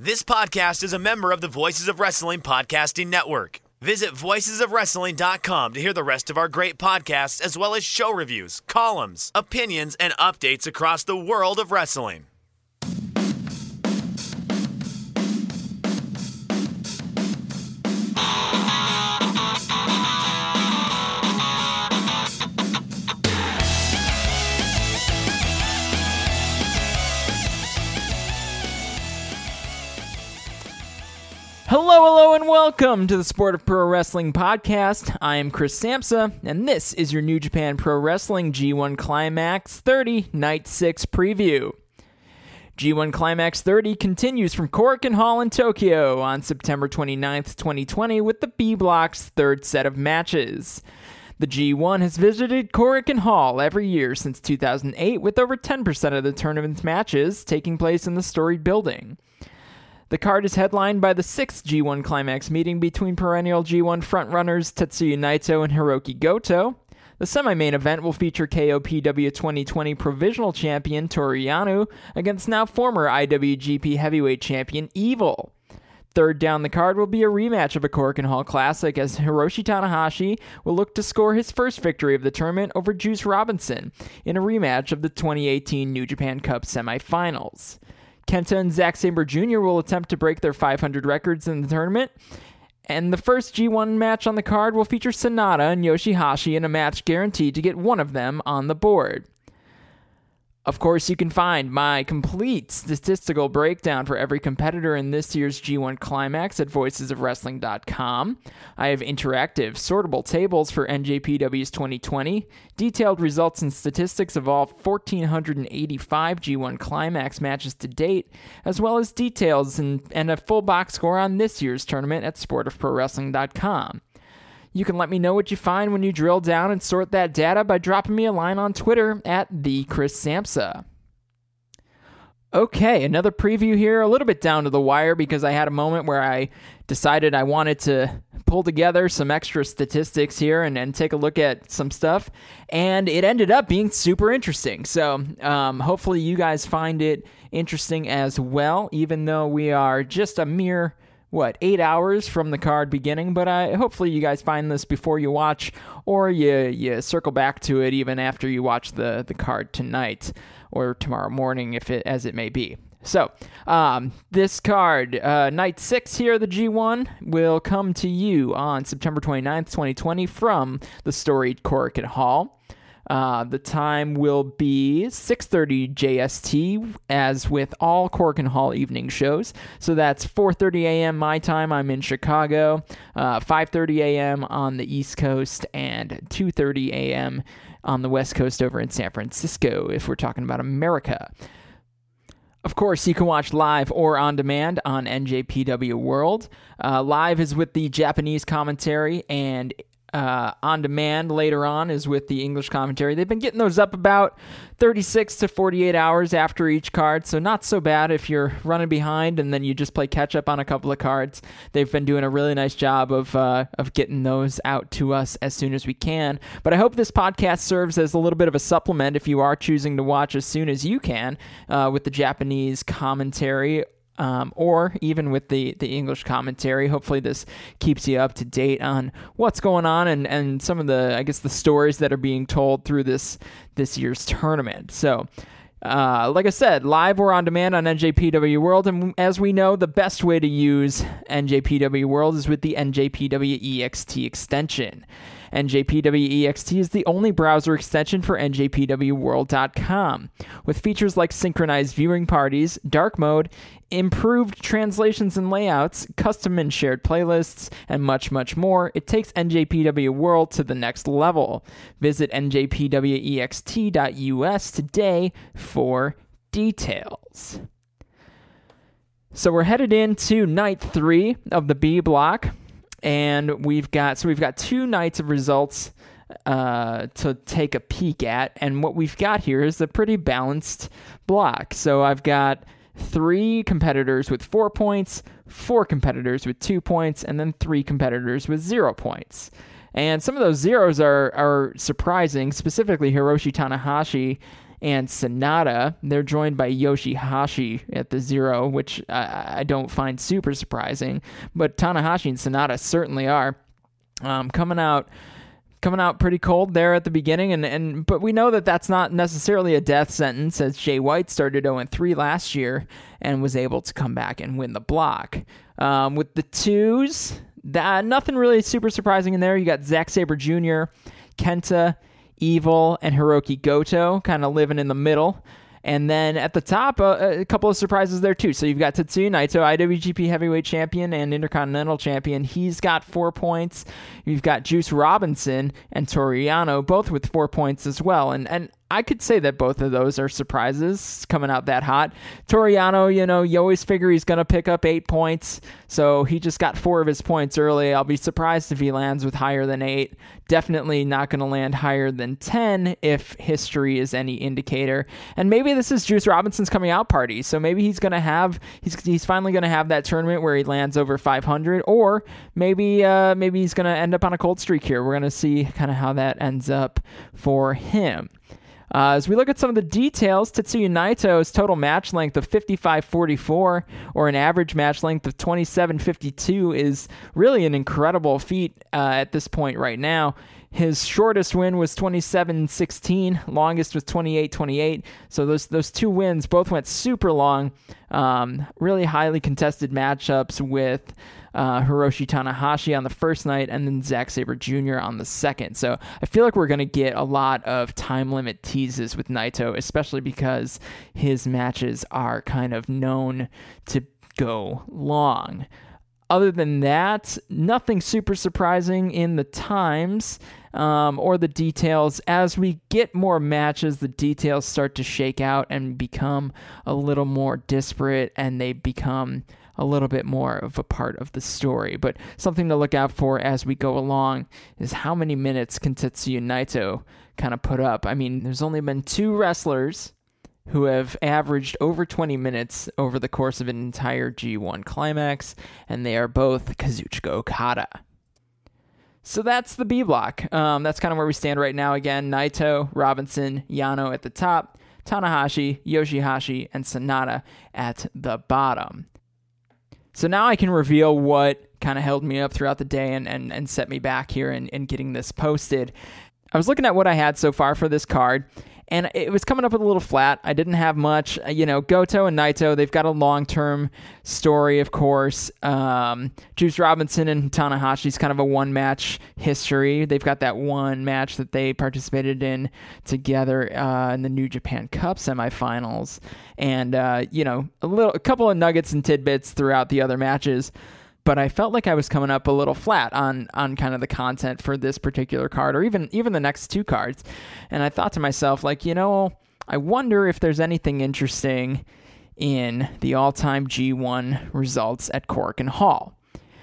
This podcast is a member of the Voices of Wrestling Podcasting Network. Visit voicesofwrestling.com to hear the rest of our great podcasts, as well as show reviews, columns, opinions, and updates across the world of wrestling. Hello, and welcome to the Sport of Pro Wrestling podcast. I am Chris Samsa, and this is your New Japan Pro Wrestling G1 Climax 30 Night 6 preview. G1 Climax 30 continues from Korakuen Hall in Tokyo on September 29th, 2020 with the B Block's third set of matches. The G1 has visited Korakuen Hall every year since 2008, with over 10% of the tournament's matches taking place in the storied building. The card is headlined by the 6th G1 Climax meeting between perennial G1 frontrunners Tetsuya Naito and Hiroki Goto. The semi-main event will feature KOPW 2020 Provisional Champion Toru Yano against now former IWGP Heavyweight Champion Evil. Third down the card will be a rematch of a Korakuen Hall Classic as Hiroshi Tanahashi will look to score his first victory of the tournament over Juice Robinson in a rematch of the 2018 New Japan Cup semifinals. Kenta and Zack Sabre Jr. will attempt to break their 500 records in the tournament. And the first G1 match on the card will feature Sonata and Yoshihashi in a match guaranteed to get one of them on the board. Of course, you can find my complete statistical breakdown for every competitor in this year's G1 Climax at voicesofwrestling.com. I have interactive, sortable tables for NJPW's 2020, detailed results and statistics of all 1,485 G1 Climax matches to date, as well as details and a full box score on this year's tournament at sportofprowrestling.com. You can let me know what you find when you drill down and sort that data by dropping me a line on Twitter at @TheChrisSamsa. Okay, another preview here, a little bit down to the wire because I had a moment where I decided I wanted to pull together some extra statistics here and take a look at some stuff, and it ended up being super interesting. So hopefully you guys find it interesting as well, even though we are just a mere 8 hours from the card beginning, but hopefully you guys find this before you watch, or you circle back to it even after you watch the card tonight or tomorrow morning, as it may be. So, this card, Night 6 here, the G1, will come to you on September 29th, 2020 from the storied Korakuen Hall. The time will be 6:30 JST, as with all Korakuen Hall evening shows. So that's 4:30 a.m. my time. I'm in Chicago. 5:30 a.m. on the East Coast, and 2:30 a.m. on the West Coast over in San Francisco, if we're talking about America. Of course, you can watch live or on demand on NJPW World. Live is with the Japanese commentary, and on demand later on is with the English commentary. They've been getting those up about 36 to 48 hours after each card, so not so bad if you're running behind and then you just play catch up on a couple of cards. They've been doing a really nice job of getting those out to us as soon as we can. But I hope this podcast serves as a little bit of a supplement if you are choosing to watch as soon as you can with the Japanese commentary, or even with the English commentary. Hopefully this keeps you up to date on what's going on and some of the stories that are being told through this year's tournament. So, like I said, live or on demand on NJPW World, and as we know, the best way to use NJPW World is with the NJPW EXT extension. NJPW EXT is the only browser extension for NJPWWorld.com, with features like synchronized viewing parties, dark mode, improved translations and layouts, custom and shared playlists, and much, much more. It takes NJPW World to the next level. Visit njpwext.us today for details. So we're headed into night 3 of the B block. And we've got 2 nights of results to take a peek at, and what we've got here is a pretty balanced block. So I've got 3 competitors with 4 points, 4 competitors with 2 points, and then 3 competitors with 0 points. And some of those zeros are surprising, specifically Hiroshi Tanahashi and Sanada. They're joined by Yoshihashi at the 0, which I don't find super surprising, but Tanahashi and Sanada certainly are coming out pretty cold there at the beginning, but we know that that's not necessarily a death sentence, as Jay White started 0-3 last year and was able to come back and win the block. With the 2s, nothing really super surprising in there. You got Zack Sabre Jr., Kenta, Evil, and Hiroki Goto kind of living in the middle. And then at the top, a couple of surprises there too. So you've got Tetsuya Naito, IWGP Heavyweight Champion and Intercontinental Champion. He's got 4 points. You've got Juice Robinson and Toru Yano, both with 4 points as well. And I could say that both of those are surprises coming out that hot. Toru Yano, you always figure he's going to pick up 8 points. So he just got 4 of his points early. I'll be surprised if he lands with higher than 8. Definitely not going to land higher than 10 if history is any indicator. And maybe this is Juice Robinson's coming out party. So maybe he's going to have, he's finally going to have that tournament where he lands over 500, or maybe he's going to end up on a cold streak here. We're going to see kind of how that ends up for him. As we look at some of the details, Tetsuya Naito's total match length of 55.44, or an average match length of 27.52, is really an incredible feat at this point right now. His shortest win was 27.16, longest was 28.28. So those 2 wins both went super long. Really highly contested matchups with Hiroshi Tanahashi on the first night, and then Zack Sabre Jr. on the second. So I feel like we're going to get a lot of time limit teases with Naito, especially because his matches are kind of known to go long. Other than that, nothing super surprising in the times or the details. As we get more matches, the details start to shake out and become a little more disparate, and they become a little bit more of a part of the story. But something to look out for as we go along is how many minutes can Tetsuya Naito kind of put up. I mean, there's only been 2 wrestlers who have averaged over 20 minutes over the course of an entire G1 climax, and they are both Kazuchika Okada. So that's the B block. That's kind of where we stand right now. Again, Naito, Robinson, Yano at the top, Tanahashi, Yoshihashi, and Sanada at the bottom. So now I can reveal what kind of held me up throughout the day and set me back here in getting this posted. I was looking at what I had so far for this card, and it was coming up a little flat. I didn't have much. Goto and Naito, they've got a long-term story, of course. Juice Robinson and Tanahashi's kind of a one-match history. They've got that one match that they participated in together in the New Japan Cup semifinals. And, a couple of nuggets and tidbits throughout the other matches. But I felt like I was coming up a little flat on kind of the content for this particular card, or even the next 2 cards. And I thought to myself, I wonder if there's anything interesting in the all-time G1 results at Korakuen Hall.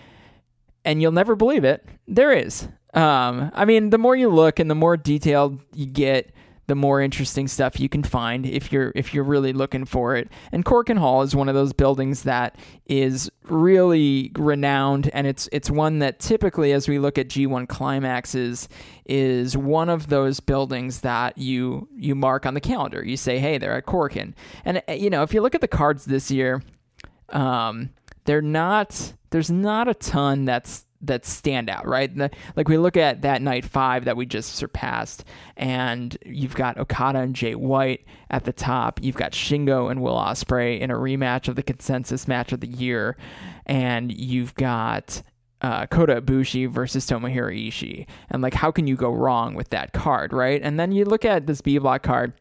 And you'll never believe it, there is. The more you look and the more detailed you get, the more interesting stuff you can find if you're really looking for it. And Korakuen Hall is one of those buildings that is really renowned, and it's one that typically, as we look at G1 climaxes, is one of those buildings that you mark on the calendar. You say, hey, they're at Korakuen. And if you look at the cards this year, there's not a ton that stand out, right? Like we look at that night 5 that we just surpassed, and you've got Okada and Jay White at the top. You've got Shingo and Will Ospreay in a rematch of the consensus match of the year, and you've got Kota Ibushi versus Tomohiro Ishii. And how can you go wrong with that card, right? And then you look at this B block card,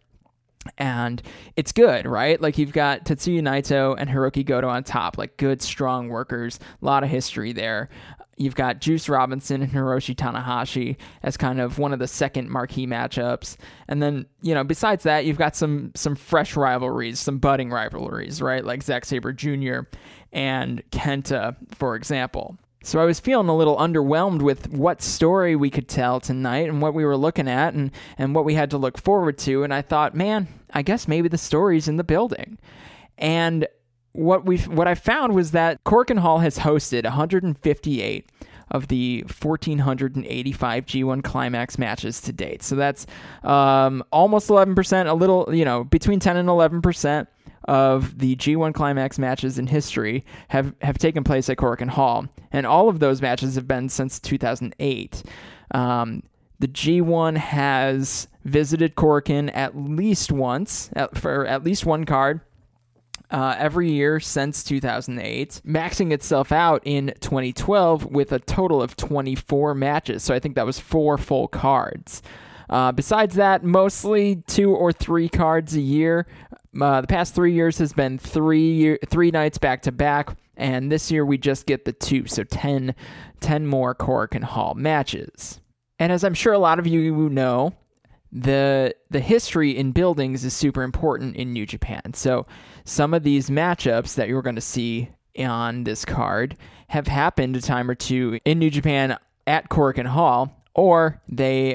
and it's good, right? You've got Tetsuya Naito and Hiroki Goto on top, good, strong workers, a lot of history there. You've got Juice Robinson and Hiroshi Tanahashi as kind of one of the second marquee matchups. And then, besides that, you've got some fresh rivalries, some budding rivalries, right? Like Zack Sabre Jr. and Kenta, for example. So I was feeling a little underwhelmed with what story we could tell tonight and what we were looking at and what we had to look forward to. And I thought, man, I guess maybe the story's in the building. And what I found was that Korakuen Hall has hosted 158 of the 1,485 G1 Climax matches to date. So that's almost 11%, a little, between 10 and 11% of the G1 Climax matches in history have taken place at Korakuen Hall. And all of those matches have been since 2008. The G1 has visited Korakuen at least once, for at least one card, every year since 2008, maxing itself out in 2012 with a total of 24 matches. So I think that was 4 full cards. Besides that, mostly 2 or 3 cards a year. The past 3 years has been 3 nights back to back, and this year we just get the 2, so 10 more Korakuen Hall matches. And as I'm sure a lot of you know, the history in buildings is super important in New Japan. So some of these matchups that you're going to see on this card have happened a time or two in New Japan at Korakuen Hall, or they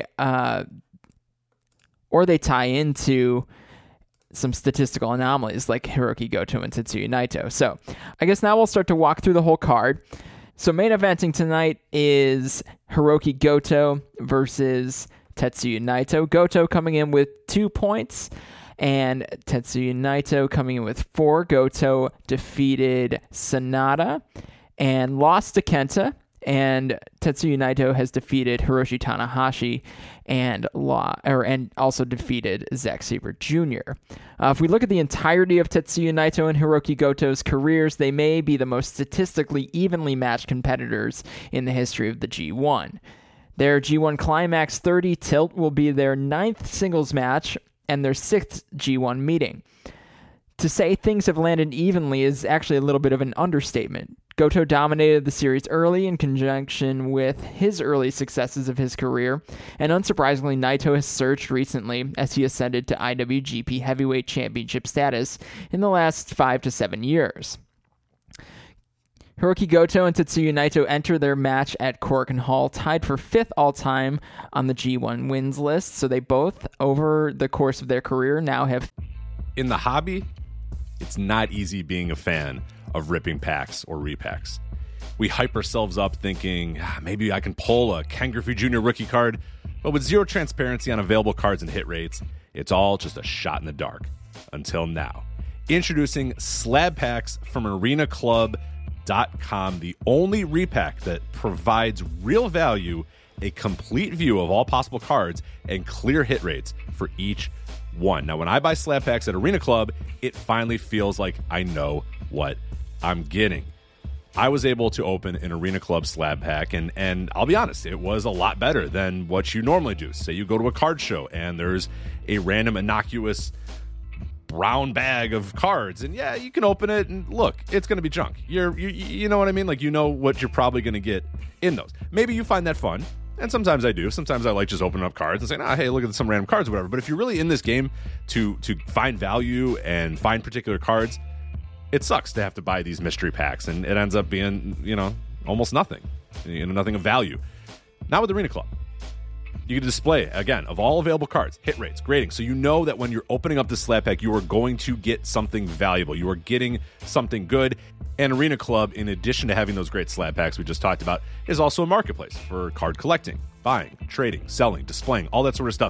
tie into some statistical anomalies like Hiroki Goto and Tetsuya Naito. So I guess now we'll start to walk through the whole card. So main eventing tonight is Hiroki Goto versus Tetsuya Naito. Goto coming in with 2 points and Tetsuya Naito coming in with 4. Goto defeated Sanada and lost to Kenta, and Tetsuya Naito has defeated Hiroshi Tanahashi and also defeated Zack Sabre Jr. If we look at the entirety of Tetsuya Naito and Hiroki Goto's careers, they may be the most statistically evenly matched competitors in the history of the G1. Their G1 Climax 30 tilt will be their 9th singles match and their 6th G1 meeting. To say things have landed evenly is actually a little bit of an understatement. Goto dominated the series early in conjunction with his early successes of his career, and unsurprisingly, Naito has surged recently as he ascended to IWGP Heavyweight Championship status in the last 5 to 7 years. Hiroki Goto and Tetsuya Naito enter their match at Korakuen Hall tied for 5th all-time on the G1 wins list, so they both, over the course of their career, now have... In the hobby, it's not easy being a fan of ripping packs or repacks. We hype ourselves up thinking, maybe I can pull a Ken Griffey Jr. rookie card, but with zero transparency on available cards and hit rates, it's all just a shot in the dark. Until now. Introducing Slab Packs from ArenaClub.com, the only repack that provides real value, a complete view of all possible cards, and clear hit rates for each one. Now, when I buy Slab Packs at Arena Club, it finally feels like I know what I'm getting. I was able to open an Arena Club slab pack, and I'll be honest, it was a lot better than what you normally do. Say you go to a card show and there's a random innocuous brown bag of cards, and yeah, you can open it and look, it's going to be junk. You know what I mean? Like, you know what you're probably going to get in those. Maybe you find that fun, and sometimes I do. Sometimes I like just opening up cards and saying, hey, look at some random cards or whatever. But if you're really in this game to find value and find particular cards, it sucks to have to buy these mystery packs, and it ends up being, almost nothing, nothing of value. Not with Arena Club. You can display, again, of all available cards, hit rates, grading, so you know that when you're opening up this slab pack, you are going to get something valuable. You are getting something good. And Arena Club, in addition to having those great slab packs we just talked about, is also a marketplace for card collecting, buying, trading, selling, displaying, all that sort of stuff.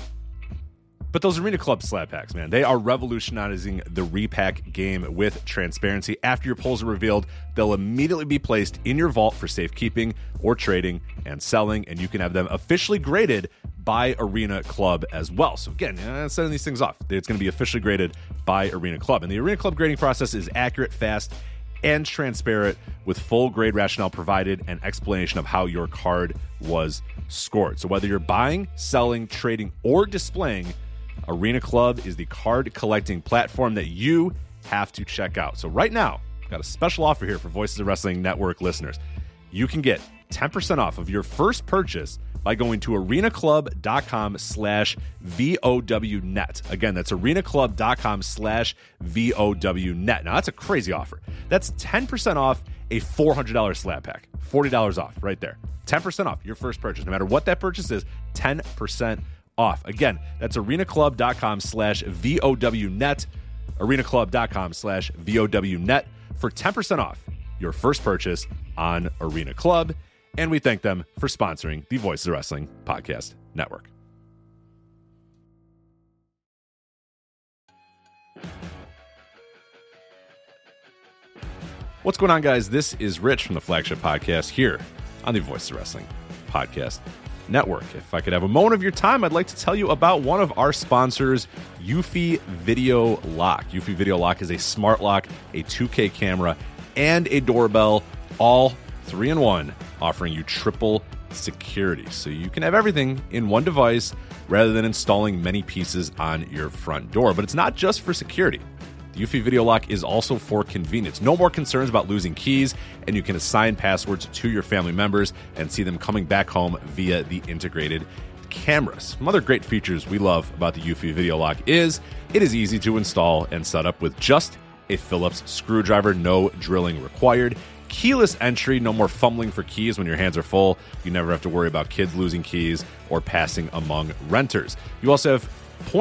But those Arena Club slab packs, man, they are revolutionizing the repack game with transparency. After your pulls are revealed, they'll immediately be placed in your vault for safekeeping or trading and selling, and you can have them officially graded by Arena Club as well. So again, sending these things off, it's going to be officially graded by Arena Club. And the Arena Club grading process is accurate, fast, and transparent, with full grade rationale provided and explanation of how your card was scored. So whether you're buying, selling, trading, or displaying, Arena Club is the card collecting platform that you have to check out. So right now, I've got a special offer here for Voices of Wrestling Network listeners. You can get 10% off of your first purchase by going to arenaclub.com/VOWnet. Again, that's arenaclub.com/VOWnet. Now, that's a crazy offer. That's 10% off a $400 slab pack. $40 off right there. 10% off your first purchase. No matter what that purchase is, 10% off. Again, that's arenaclub.com/VOWnet, arenaclub.com/VOWnet for 10% off your first purchase on Arena Club. and we thank them for sponsoring the Voices of Wrestling Podcast Network. What's going on, guys? This is Rich from the Flagship Podcast here on the Voices of Wrestling Podcast Network. If I could have a moment of your time, I'd like to tell you about one of our sponsors, Eufy Video Lock. Eufy Video Lock is a smart lock, a 2K camera, and a doorbell, all 3-in-1, offering you triple security. So you can have everything in one device rather than installing many pieces on your front door. But it's not just for security. The Eufy Video Lock is also for convenience. No more concerns about losing keys, and you can assign passwords to your family members and see them coming back home via the integrated cameras. Some other great features we love about the Eufy Video Lock is it is easy to install and set up with just a Phillips screwdriver, no drilling required. Keyless entry, no more fumbling for keys when your hands are full. You never have to worry about kids losing keys or passing among renters. You also have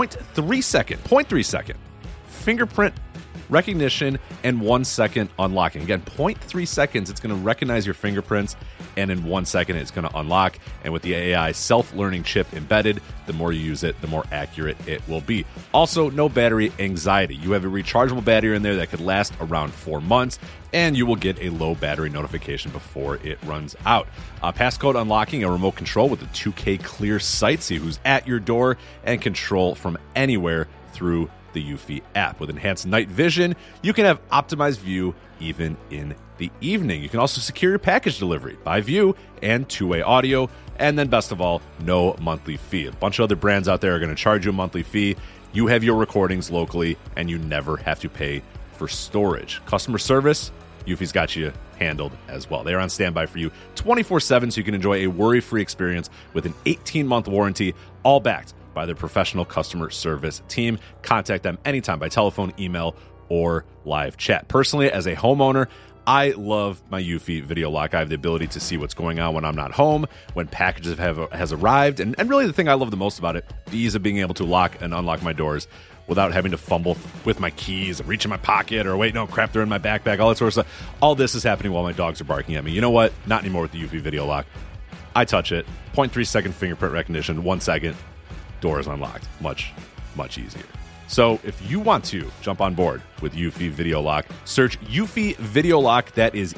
0.3 second fingerprint recognition and 1 second unlocking. Again, 0.3 seconds, it's going to recognize your fingerprints, and in 1 second, it's going to unlock. And with the AI self-learning chip embedded, the more you use it, the more accurate it will be. Also, no battery anxiety. You have a rechargeable battery in there that could last around 4 months, and you will get a low battery notification before it runs out. Passcode unlocking, a remote control with a 2K clear sight, see who's at your door, and control from anywhere through the Eufy app. With enhanced night vision, you can have optimized view even in the evening. You can also secure your package delivery by view and two-way audio. And then best of all, no monthly fee. A bunch of other brands out there are going to charge you a monthly fee. You have your recordings locally, and you never have to pay for storage. Customer service, Eufy's got you handled as well. They are on standby for you 24/7, so you can enjoy a worry-free experience with an 18-month warranty, all backed by their professional customer service team. Contact them anytime by telephone, email, or live chat. Personally, as a homeowner, I love my Eufy Video Lock. I have the ability to see what's going on when I'm not home, when packages has arrived, and really the thing I love the most about it, the ease of being able to lock and unlock my doors without having to fumble with my keys and reach in my pocket or wait, no, crap, they're in my backpack, all that sort of stuff. All this is happening while my dogs are barking at me. You know what? Not anymore with the Eufy Video Lock. I touch it, 0.3 second fingerprint recognition, 1 second, door is unlocked. Much, much easier. So if you want to jump on board with Eufy Video Lock, search Eufy Video Lock. That is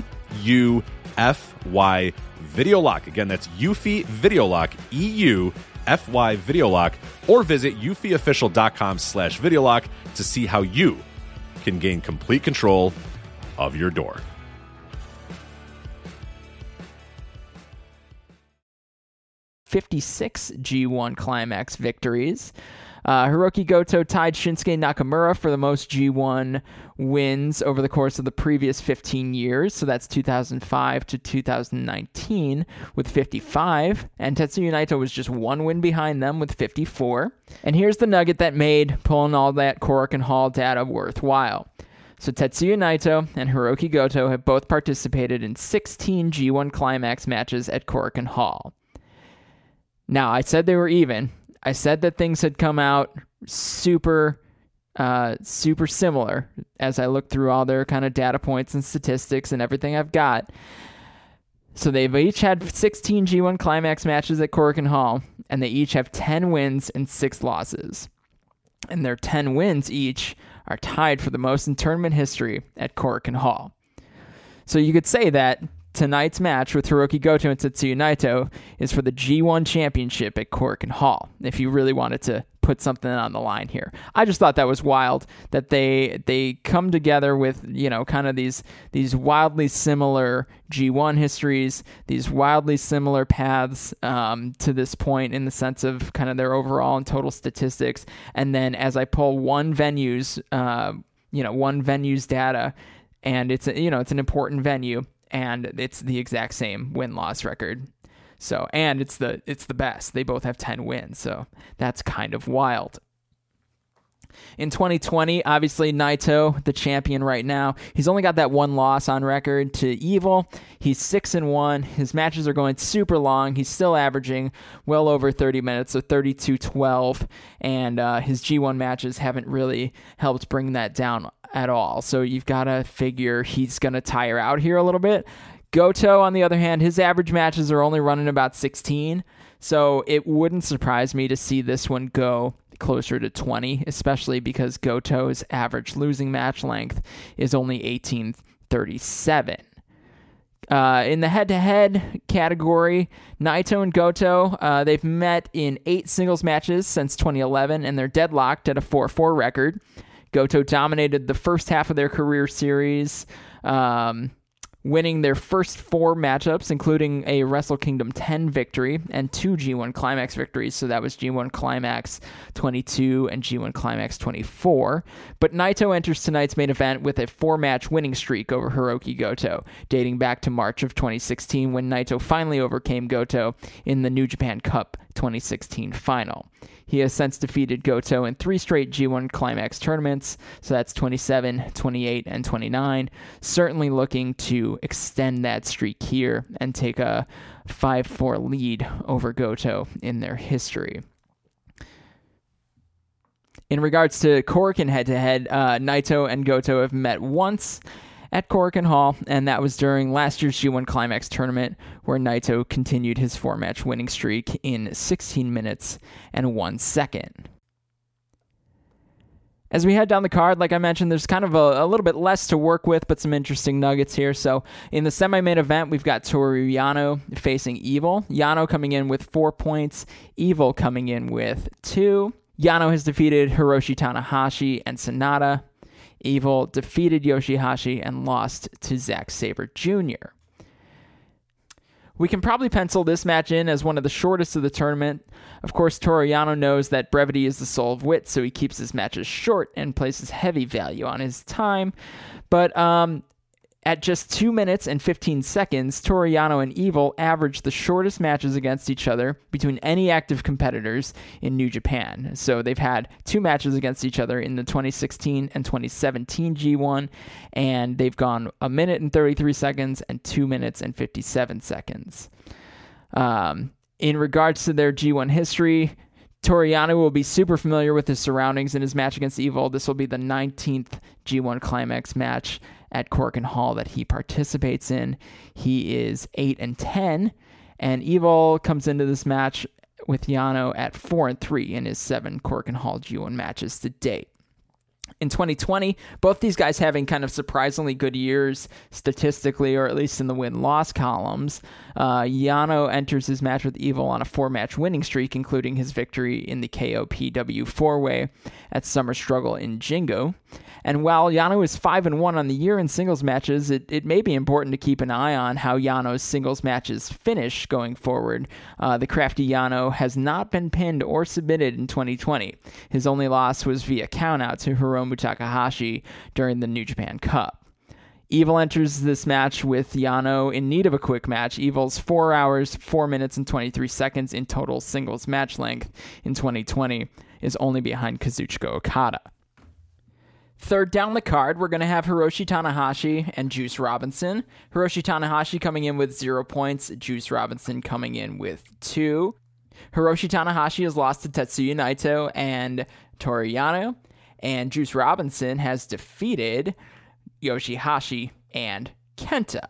EUFY Video Lock. Again, that's Eufy Video Lock, EUFY Video Lock, or visit eufyofficial.com/videolock to see how you can gain complete control of your door. '56 G1 Climax victories. Hiroki Goto tied Shinsuke Nakamura for the most G1 wins over the course of the previous 15 years. So that's 2005 to 2019 with 55. And Tetsuya Naito was just 1 win behind them with 54. And here's the nugget that made pulling all that Korakuen Hall data worthwhile. So Tetsuya Naito and Hiroki Goto have both participated in 16 G1 Climax matches at Korakuen Hall. Now, I said they were even. I said that things had come out super similar as I looked through all their kind of data points and statistics and everything I've got. So they've each had 16 G1 Climax matches at Korakuen Hall, and they each have 10 wins and 6 losses. And their 10 wins each are tied for the most in tournament history at Korakuen Hall. So you could say that tonight's match with Hiroki Goto and Tetsuya Naito is for the G1 Championship at Korakuen Hall, if you really wanted to put something on the line here. I just thought that was wild that they come together with, you know, kind of these wildly similar G1 histories, these wildly similar paths to this point in the sense of kind of their overall and total statistics. And then as I pull one venue's data, and it's an important venue, and it's the exact same win-loss record. So, and it's the best. They both have 10 wins, so that's kind of wild. In 2020, obviously Naito, the champion right now, he's only got that 1 loss on record to Evil. He's 6-1. His matches are going super long. He's still averaging well over 30 minutes, so 32-12, and his G1 matches haven't really helped bring that down at all. So you've got to figure he's going to tire out here a little bit. Goto, on the other hand, his average matches are only running about 16, so it wouldn't surprise me to see this one go closer to 20, especially because Goto's average losing match length is only 18:37. In the head-to-head category, Naito and Goto, they've met in 8 singles matches since 2011, and they're deadlocked at a 4-4 record. Goto dominated the first half of their career series, winning their first 4 matchups, including a Wrestle Kingdom 10 victory and 2 G1 Climax victories. So that was G1 Climax 22 and G1 Climax 24. But Naito enters tonight's main event with a 4-match winning streak over Hiroki Goto, dating back to March of 2016 when Naito finally overcame Goto in the New Japan Cup 2016 final. He has since defeated Goto in 3 straight G1 Climax tournaments, so that's 27, 28, and 29. Certainly looking to extend that streak here and take a 5-4 lead over Goto in their history. In regards to Korakuen head-to-head, Naito and Goto have met once at Korakuen Hall, and that was during last year's G1 Climax tournament, where Naito continued his 4-match winning streak in 16 minutes and 1 second. As we head down the card, like I mentioned, there's kind of a little bit less to work with, but some interesting nuggets here. So in the semi-main event, we've got Toru Yano facing Evil. Yano coming in with 4 points, Evil coming in with 2. Yano has defeated Hiroshi Tanahashi and Sonata. Evil defeated Yoshihashi and lost to Zack Sabre Jr. We can probably pencil this match in as one of the shortest of the tournament. Of course, Toru Yano knows that brevity is the soul of wit, so he keeps his matches short and places heavy value on his time. But at just 2 minutes and 15 seconds, Toru Yano and Evil averaged the shortest matches against each other between any active competitors in New Japan. So they've had 2 matches against each other in the 2016 and 2017 G1, and they've gone 1 minute and 33 seconds and 2 minutes and 57 seconds. In regards to their G1 history, Toru Yano will be super familiar with his surroundings in his match against Evil. This will be the 19th G1 Climax match at Korakuen Hall that he participates in. He is 8-10, and Evil comes into this match with Yano at 4-3 in his 7 Korakuen Hall G1 matches to date. In 2020, both these guys having kind of surprisingly good years statistically, or at least in the win-loss columns. Yano enters his match with Evil on a 4-match winning streak, including his victory in the KOPW 4-way at Summer Struggle in Jingo. And while Yano is 5-1 on the year in singles matches, it may be important to keep an eye on how Yano's singles matches finish going forward. The crafty Yano has not been pinned or submitted in 2020. His only loss was via countout to Hiromu Takahashi during the New Japan Cup. Evil enters this match with Yano in need of a quick match. Evil's 4 hours, 4 minutes, and 23 seconds in total singles match length in 2020 is only behind Kazuchika Okada. Third down the card, we're going to have Hiroshi Tanahashi and Juice Robinson. Hiroshi Tanahashi coming in with 0 points, Juice Robinson coming in with 2. Hiroshi Tanahashi has lost to Tetsuya Naito and Toru Yano, and Juice Robinson has defeated Yoshihashi and Kenta.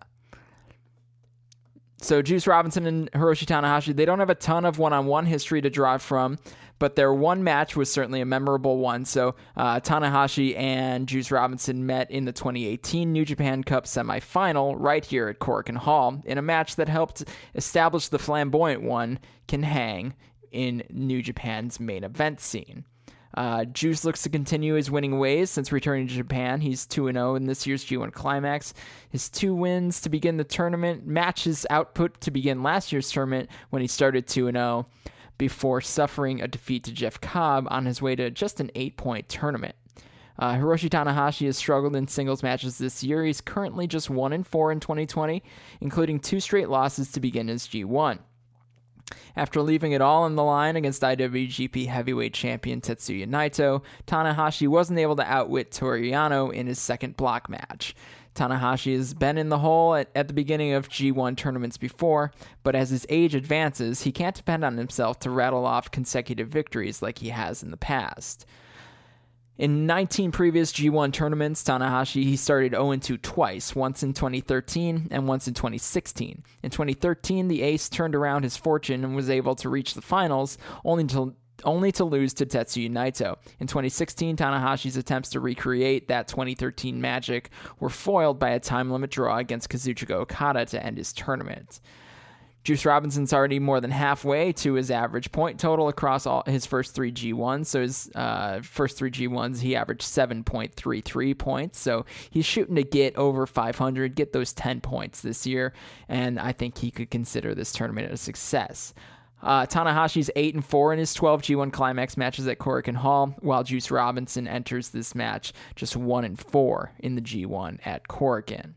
So Juice Robinson and Hiroshi Tanahashi, they don't have a ton of one-on-one history to draw from, but their one match was certainly a memorable one. So Tanahashi and Juice Robinson met in the 2018 New Japan Cup semifinal right here at Korakuen Hall in a match that helped establish the flamboyant one can hang in New Japan's main event scene. Juice looks to continue his winning ways since returning to Japan. He's 2-0 in this year's G1 Climax. His 2 wins to begin the tournament match his output to begin last year's tournament when he started 2-0 before suffering a defeat to Jeff Cobb on his way to just an 8-point tournament. Hiroshi Tanahashi has struggled in singles matches this year. He's currently just 1-4 in 2020, including 2 straight losses to begin his G1. After leaving it all on the line against IWGP Heavyweight Champion Tetsuya Naito, Tanahashi wasn't able to outwit Toru Yano in his second block match. Tanahashi has been in the hole at the beginning of G1 tournaments before, but as his age advances, he can't depend on himself to rattle off consecutive victories like he has in the past. In 19 previous G1 tournaments, Tanahashi, he started 0-2 twice, once in 2013 and once in 2016. In 2013, the ace turned around his fortune and was able to reach the finals, only to lose to Tetsuya Naito. In 2016, Tanahashi's attempts to recreate that 2013 magic were foiled by a time limit draw against Kazuchika Okada to end his tournament. Juice Robinson's already more than halfway to his average point total across all his first 3 G1s. So his first 3 G1s, he averaged 7.33 points. So he's shooting to get over 500, get those 10 points this year. And I think he could consider this tournament a success. Tanahashi's 8-4 in his 12 G1 Climax matches at Korakuen Hall, while Juice Robinson enters this match just 1-4 in the G1 at Korakuen.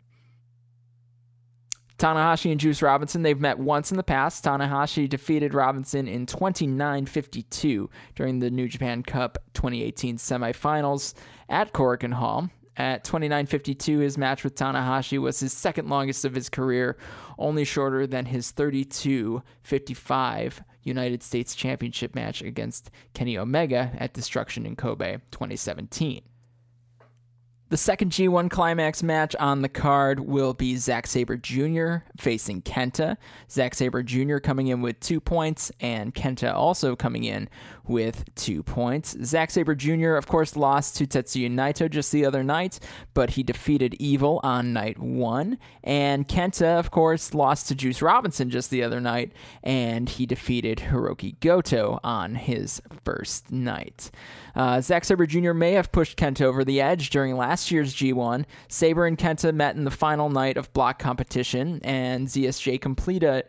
Tanahashi and Juice Robinson, they've met once in the past. Tanahashi defeated Robinson in 29-52 during the New Japan Cup 2018 semifinals at Korakuen Hall. At 29-52, his match with Tanahashi was his second longest of his career, only shorter than his 32-55 United States Championship match against Kenny Omega at Destruction in Kobe 2017. The second G1 Climax match on the card will be Zack Sabre Jr. facing Kenta. Zack Sabre Jr. coming in with 2 points, and Kenta also coming in with 2 points. Zack Sabre Jr., of course, lost to Tetsuya Naito just the other night, but he defeated Evil on night 1. And Kenta, of course, lost to Juice Robinson just the other night, and he defeated Hiroki Goto on his first night. Zack Sabre Jr. may have pushed Kenta over the edge during last year's G1. Sabre and Kenta met in the final night of block competition, and ZSJ completed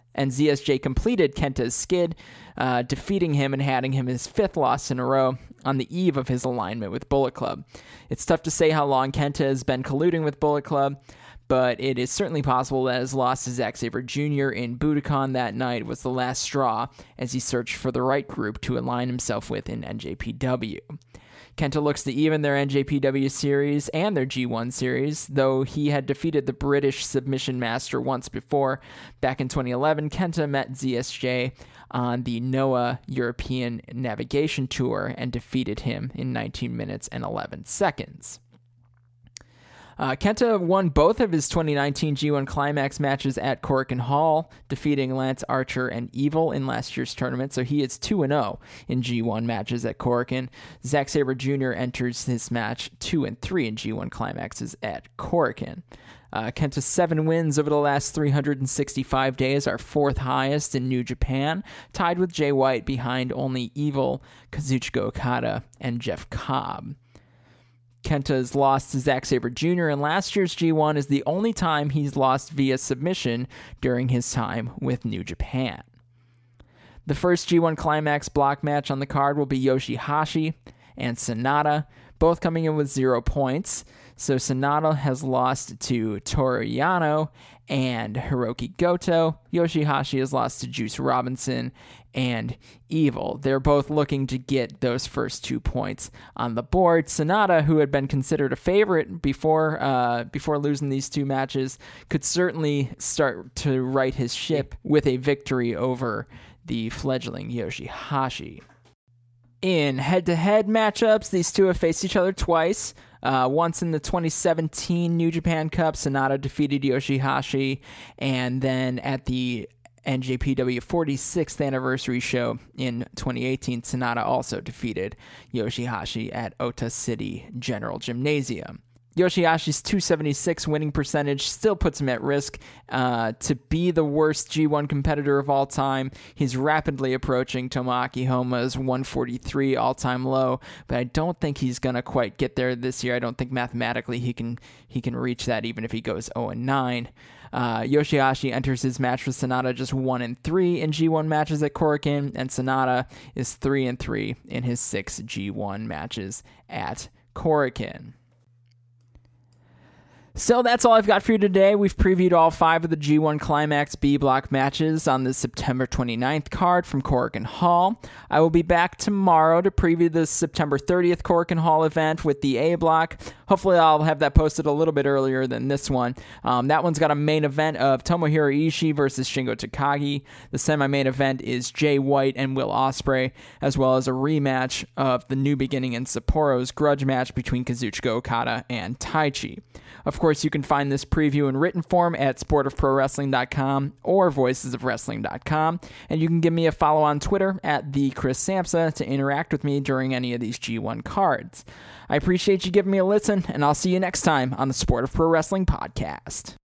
Kenta's skid, defeating him and handing him his 5th loss in a row on the eve of his alignment with Bullet Club. It's tough to say how long Kenta has been colluding with Bullet Club, but it is certainly possible that his loss to Zack Sabre Jr. in Budokan that night was the last straw as he searched for the right group to align himself with in NJPW. Kenta looks to even their NJPW series and their G1 series, though he had defeated the British submission master once before. Back in 2011, Kenta met ZSJ on the NOAH European Navigation Tour and defeated him in 19 minutes and 11 seconds. Kenta won both of his 2019 G1 Climax matches at Korakuen Hall, defeating Lance Archer and Evil in last year's tournament, so he is 2-0 in G1 matches at Korakuen. Zack Sabre Jr. enters his match 2-3 in G1 Climaxes at Korakuen. Kenta's 7 wins over the last 365 days are 4th highest in New Japan, tied with Jay White behind only Evil, Kazuchika Okada, and Jeff Cobb. Kenta's loss to Zack Sabre Jr. in last year's G1 is the only time he's lost via submission during his time with New Japan. The first G1 Climax block match on the card will be Yoshihashi and Sanada, both coming in with 0 points. So Sanada has lost to Toru Yano and Hiroki Goto. Yoshihashi has lost to Juice Robinson and Evil. They're both looking to get those first 2 points on the board. Sanada, who had been considered a favorite before losing these 2 matches, could certainly start to right his ship with a victory over the fledgling Yoshihashi. In head-to-head matchups, these two have faced each other twice. Once in the 2017 New Japan Cup, Sanada defeated Yoshihashi, and then at the NJPW 46th anniversary show in 2018, Sanada also defeated Yoshihashi at Ota City General Gymnasium. Yoshihashi's 276 winning percentage still puts him at risk to be the worst G1 competitor of all time. He's rapidly approaching Tomoaki Homa's 143 all-time low, but I don't think he's going to quite get there this year. I don't think mathematically he can reach that even if he goes 0-9. Yoshihashi enters his match with Sanada just 1-3 in G1 matches at Korakuen, and Sanada is 3-3 in his 6 G1 matches at Korakuen. So that's all I've got for you today. We've previewed all 5 of the G1 Climax B block matches on the September 29th card from Korakuen Hall. I will be back tomorrow to preview the September 30th Korakuen Hall event with the A block. Hopefully I'll have that posted a little bit earlier than this one. That one's got a main event of Tomohiro Ishii versus Shingo Takagi. The semi-main event is Jay White and Will Ospreay, as well as a rematch of the New Beginning and Sapporo's grudge match between Kazuchika Okada and Taichi. Of course, you can find this preview in written form at sportofprowrestling.com or voicesofwrestling.com, and you can give me a follow on Twitter at @ChrisSamsa to interact with me during any of these G1 cards. I appreciate you giving me a listen, and I'll see you next time on the Sport of Pro Wrestling podcast.